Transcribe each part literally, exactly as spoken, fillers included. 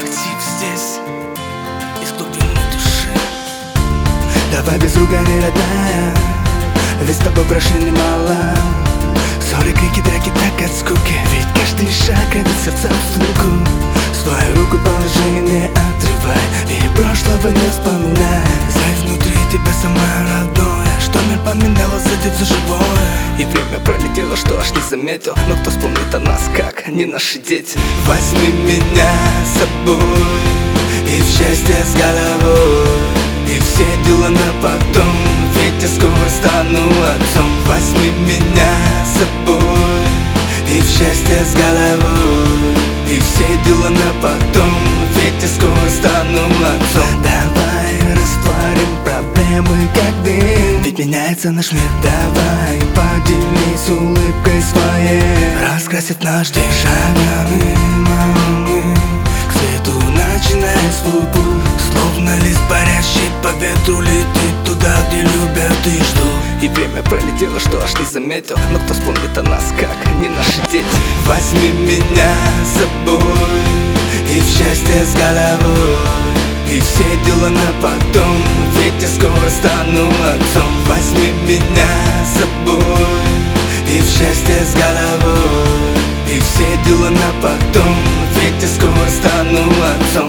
актив здесь из глубины души. Давай без ругани, родная, ведь с тобой прошло немало. Ссоры, крики, драки так от скуки, ведь каждый шаг это сердца в звуку. Свою руку положи, не отрывай, и прошлого не вспоминай. Знай, внутри тебя самое родное, что мир поменяло, зайдет за живое. И время пролетело, что аж не заметил, но кто вспомнит о нас, как не наши дети. Возьми меня с собой и в счастье с головой, и все дела на потом, ведь я скоро стану отцом. Возьми меня с собой и в счастье с головой, и все дела на потом, ведь я скоро стану отцом. Давай растворим проблемы как дым, ведь меняется наш мир. Давай поделись улыбкой своей, раскрасит наш день. Шагами малыми к свету начинает свой путь, словно лист парящий по ветру летит туда, где любят и ждут. И время пролетело, что аж не заметил, но кто вспомнит о нас, как не наши дети. Возьми меня с собой и в счастье с головой, и все дела на потом, ведь я скоро стану отцом. Возьми меня с собой и в счастье с головой, и все дела на потом, ведь я скоро стану отцом.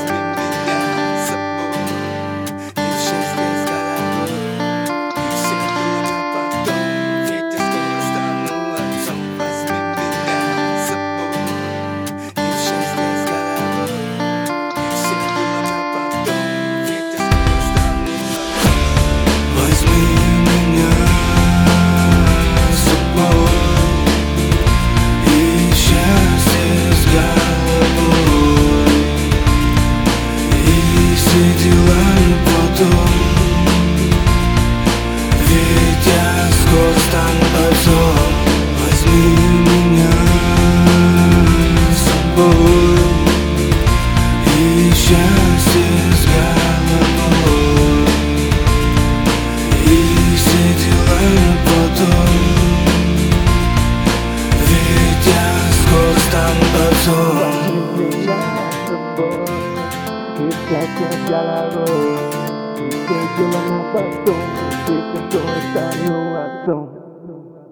Ведь я скоро стану отцом. Возьми меня с собой и счастье с головой, и все дела потом, ведь я скоро стану отцом. Возьми меня с собой и счастье с головой, и все дела на потом, ведь я скоро стану отцом.